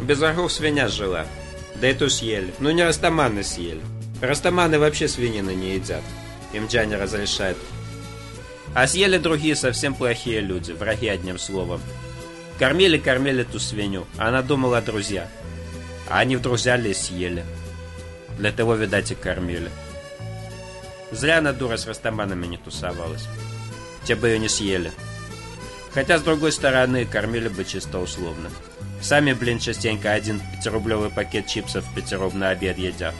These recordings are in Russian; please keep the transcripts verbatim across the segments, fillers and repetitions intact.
Без врагов свинья жила. Да и то съели. Ну не растаманы съели. Растаманы вообще свинины не едят. Им Джа не разрешает. А съели другие совсем плохие люди. Враги, одним словом. Кормили-кормили ту свинью. Она думала друзья. А они вдруг взяли и съели. Для того, видать, и кормили. Зря она, дура, с растаманами не тусовалась. Те бы ее не съели. Хотя, с другой стороны, кормили бы чисто условно. Сами, блин, частенько один пятирублевый пакет чипсов в пятеров на обед едят.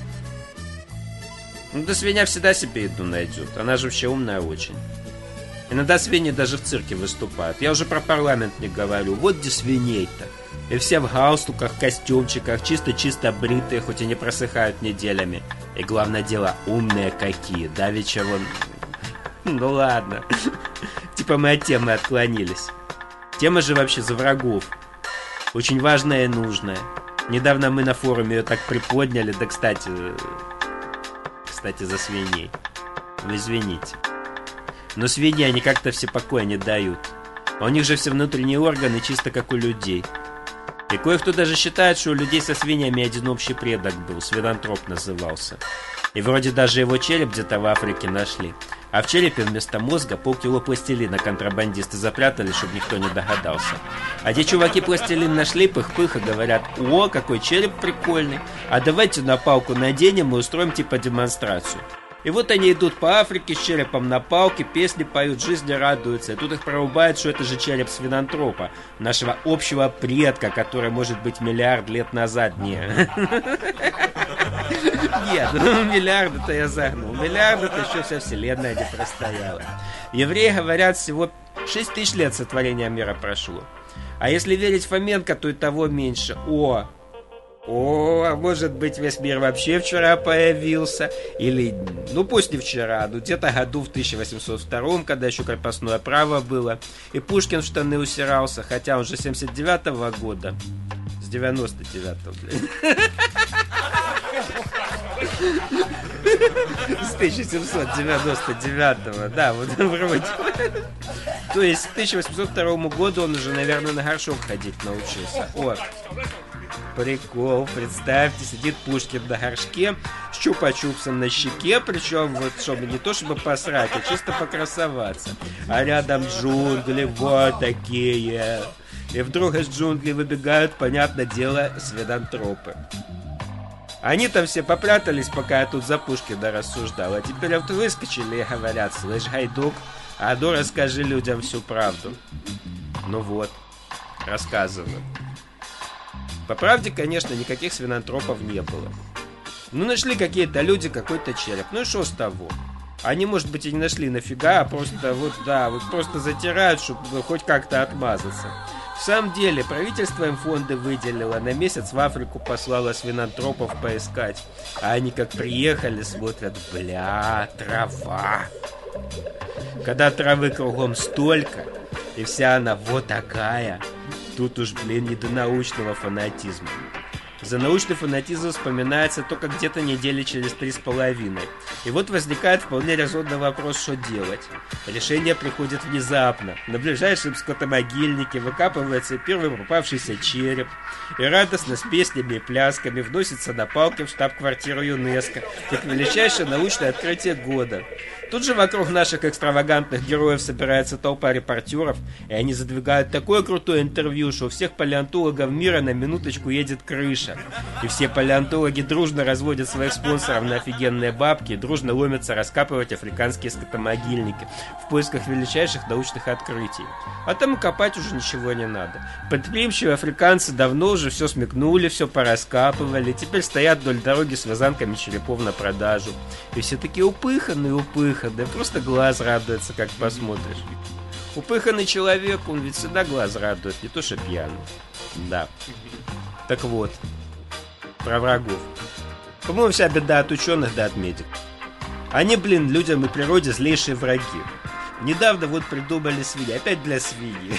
Ну да свинья всегда себе еду найдет. Она же вообще умная очень. Иногда свиньи даже в цирке выступают. Я уже про парламент не говорю. Вот где свиней-то. И все в галстуках, костюмчиках, чисто-чисто бритые, хоть и не просыхают неделями. И главное дело, умные какие. Давеча вон... Ну ладно. Типа мы от темы отклонились. Тема же вообще за врагов. Очень важная и нужная. Недавно мы на форуме ее так приподняли. Да, кстати... Кстати, за свиней. Вы извините. Но свиньи, они как-то все покоя не дают. А у них же все внутренние органы чисто как у людей. И кое-кто даже считает, что у людей со свиньями один общий предок был. Свинантроп назывался. И вроде даже его череп где-то в Африке нашли. А в черепе вместо мозга полкило пластилина контрабандисты запрятали, чтобы никто не догадался. А те чуваки пластилин нашли, пых-пых, и говорят: о, какой череп прикольный. А давайте на палку наденем и устроим типа демонстрацию. И вот они идут по Африке с черепом на палке, песни поют, жизни радуются. И тут их прорубает, что это же череп свинантропа, нашего общего предка, который может быть миллиард лет назад. Не. Нет, ну миллиарды-то я загнул. Миллиарды-то еще вся вселенная не простояла. Евреи говорят, всего шесть тысяч лет сотворения мира прошло. А если верить Фоменко, то и того меньше. О! О, а может быть весь мир вообще вчера появился. Или, ну пусть не вчера, но где-то году в тысяча восемьсот втором, когда еще крепостное право было. И Пушкин в штаны усирался, хотя он же семьдесят девятого года. С девяносто девятого, блин. С тысяча семьсот девяносто девятого, да, вот вроде. То есть к тысяча восемьсот второму году он уже, наверное, на горшок ходить научился. О, прикол, представьте, сидит Пушкин на горшке с чупа-чупсом на щеке, причем вот чтобы не то чтобы посрать, а чисто покрасоваться. А рядом джунгли вот такие. И вдруг из джунглей выбегают, понятное дело, свинантропы. Они там все попрятались, пока я тут за Пушкина рассуждал. А теперь вот выскочили и говорят: слышь, Гайдук, а ну расскажи людям всю правду. Ну вот, рассказываю. По правде, конечно, никаких свинантропов не было. Ну, нашли какие-то люди какой-то череп. Ну и что с того? Они, может быть, и не нашли нафига, а просто вот, да, вот просто затирают, чтобы хоть как-то отмазаться. В самом деле, правительство им фонды выделило, на месяц в Африку послало свинантропов поискать. А они как приехали, смотрят: бля, трава. Когда травы кругом столько, и вся она вот такая, тут уж, блин, не до научного фанатизма. За научный фанатизм вспоминается только где-то недели через три с половиной. И вот возникает вполне резонный вопрос, что делать. Решение приходит внезапно. На ближайшем скотомогильнике выкапывается первый попавшийся череп. И радостно с песнями и плясками вносится на палке в штаб-квартиру ЮНЕСКО, как величайшее научное открытие года. Тут же вокруг наших экстравагантных героев собирается толпа репортеров, и они задвигают такое крутое интервью, что у всех палеонтологов мира на минуточку едет крыша. И все палеонтологи дружно разводят своих спонсоров на офигенные бабки и дружно ломятся раскапывать африканские скотомогильники в поисках величайших научных открытий. А там копать уже ничего не надо. Предприимчивые африканцы давно уже все смекнули, все пораскапывали, теперь стоят вдоль дороги с вязанками черепов на продажу. И все такие упыханные, упыханные. Да просто глаз радуется, как посмотришь. Упыханный человек, он ведь всегда глаз радует, не то что пьяный. Да. Так вот, про врагов. По-моему, вся беда от ученых да от медиков. Они, блин, людям и природе злейшие враги. Недавно вот придумали свиньи. Опять для свиньи.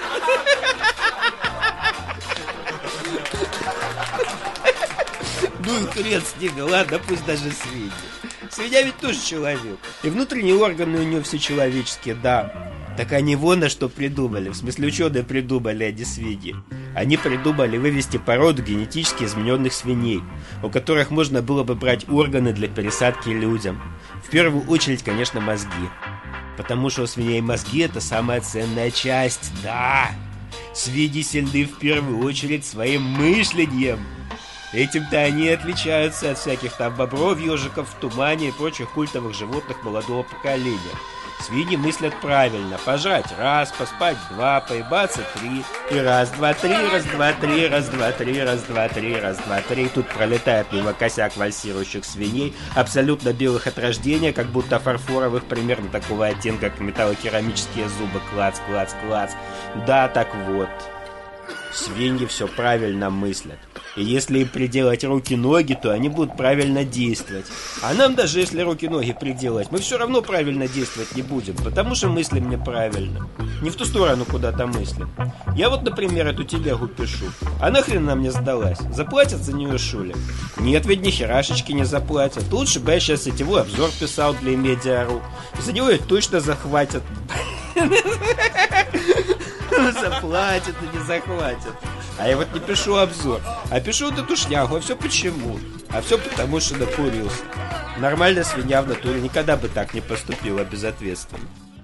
Ну и хрен с ними, ладно, пусть даже свиньи. Свинья ведь тоже человек. И внутренние органы у нее все человеческие, да. Так они вон на что придумали. В смысле, ученые придумали, а не свиньи. Они придумали вывести породу генетически измененных свиней, у которых можно было бы брать органы для пересадки людям. В первую очередь, конечно, мозги. Потому что у свиней мозги – это самая ценная часть, да! Свиньи сильны в первую очередь своим мышлением. Этим-то они отличаются от всяких там бобров, ежиков, в тумане и прочих культовых животных молодого поколения. Свиньи мыслят правильно. Пожрать раз, поспать два, поебаться три. И раз, два, три, раз, два, три, раз, два, три, раз, два, три, раз, два, три. Тут пролетает мимо косяк вальсирующих свиней, абсолютно белых от рождения, как будто фарфоровых, примерно такого оттенка, как металлокерамические зубы. Клац, клац, клац. Да, так вот. Свиньи все правильно мыслят. И если им приделать руки-ноги, то они будут правильно действовать. А нам даже если руки-ноги приделать, мы все равно правильно действовать не будем, потому что мыслим неправильно. Не в ту сторону куда-то мыслим. Я вот, например, эту телегу пишу. А нахрен она мне сдалась? Заплатят за нее, шули? Нет, ведь ни херашечки не заплатят. Лучше бы я сейчас сетевой обзор писал для Медиа.ру. За него их точно захватят. Заплатят и не захватят. А я вот не пишу обзор, а пишу вот эту шнягу. А все почему? А все потому, что накурился. Нормальная свинья в натуре никогда бы так не поступила безответственно.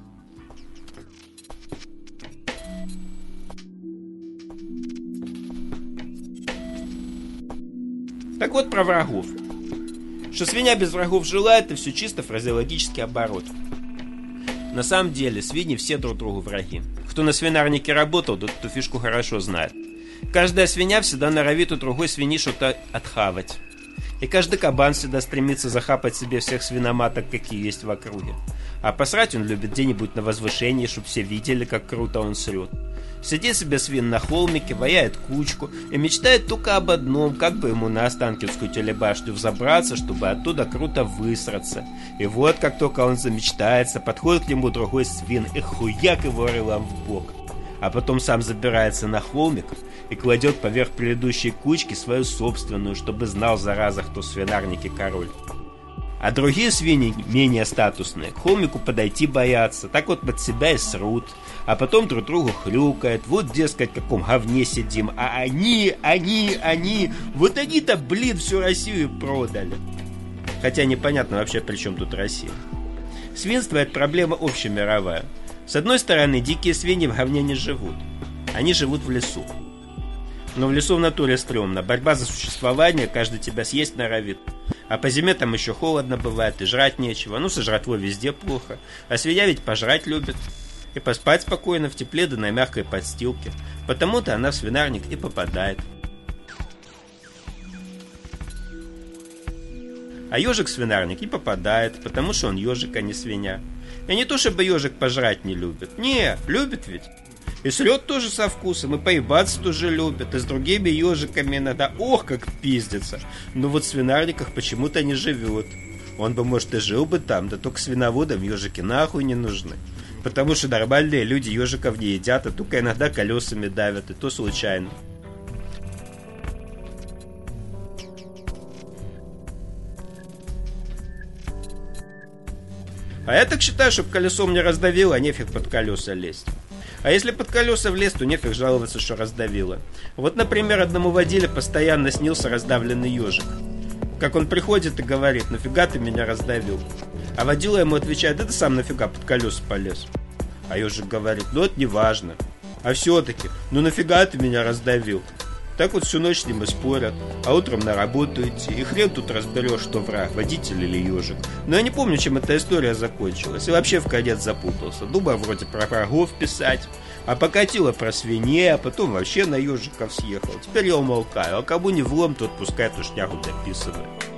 Так вот про врагов. Что свинья без врагов жила, это все чисто фразеологический оборот. На самом деле свиньи все друг другу враги. Кто на свинарнике работал, тот эту фишку хорошо знает. Каждая свинья всегда норовит у другой свиньи что-то отхавать. И каждый кабан всегда стремится захапать себе всех свиноматок, какие есть в округе. А посрать он любит где-нибудь на возвышении, чтобы все видели, как круто он срет. Сидит себе свин на холмике, ваяет кучку и мечтает только об одном, как бы ему на Останкинскую телебашню взобраться, чтобы оттуда круто высраться. И вот, как только он замечтается, подходит к нему другой свин и хуяк его рылом в бок. А потом сам забирается на холмик и кладет поверх предыдущей кучки свою собственную, чтобы знал, зараза, кто в свинарнике король. А другие свиньи, менее статусные, к холмику подойти боятся, так вот под себя и срут, а потом друг другу хрюкают, вот, дескать, в каком говне сидим, а они, они, они, вот они-то, блин, всю Россию продали. Хотя непонятно вообще, при чем тут Россия. Свинство – это проблема общемировая. С одной стороны, дикие свиньи в говне не живут, они живут в лесу. Но в лесу в натуре стрёмно, борьба за существование, каждый тебя съесть норовит. А по зиме там еще холодно бывает, и жрать нечего. Ну, со жратвой везде плохо. А свинья ведь пожрать любит. И поспать спокойно в тепле, да на мягкой подстилке. Потому-то она в свинарник и попадает. А ежик в свинарник и попадает, потому что он ежик, а не свинья. И не то, чтобы ежик пожрать не любит. Не, любит ведь. И срет тоже со вкусом, и поебаться тоже любят, и с другими ежиками иногда, ох, как пиздится. Но вот в свинарниках почему-то не живет. Он бы, может, и жил бы там, да только свиноводам ежики нахуй не нужны. Потому что нормальные люди ежиков не едят, а только иногда колесами давят, и то случайно. А я так считаю, чтобы колесом не раздавило, а нефиг под колеса лезть. А если под колеса влез, то нефиг жаловаться, что раздавило. Вот, например, одному водиле постоянно снился раздавленный ежик. Как он приходит и говорит: нафига ты меня раздавил? А водила ему отвечает: да ты сам нафига под колеса полез? А ежик говорит: ну это не важно. А все-таки, ну нафига ты меня раздавил? Так вот всю ночь с ним и спорят, а утром на работу идти. И хрен тут разберешь, что враг, водитель или ежик. Но я не помню, чем эта история закончилась. И вообще в конец запутался. Думал вроде про врагов писать, а покатило про свиней, а потом вообще на ежиков съехал. Теперь я умолкаю, а кому не влом, тот пускай эту шнягу дописывает.